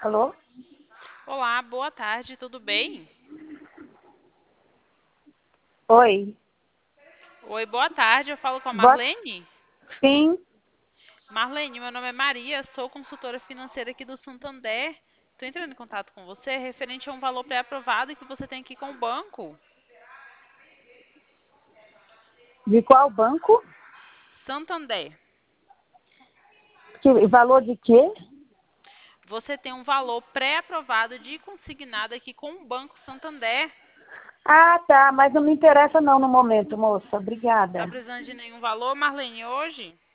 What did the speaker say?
Alô? Olá, boa tarde, tudo bem? Oi. Oi, boa tarde, eu falo com a Boa... Marlene? Sim, Marlene, meu nome é Maria, sou consultora financeira aqui do Santander. Estou entrando em contato com você referente a um valor pré-aprovado que você tem aqui com o banco. de qual banco? Santander. Valor de quê? Você tem um valor pré-aprovado de consignado aqui com o Banco Santander. Ah, tá, mas não me interessa não no momento, moça. Tá Obrigada. precisando de nenhum valor, Marlene, hoje?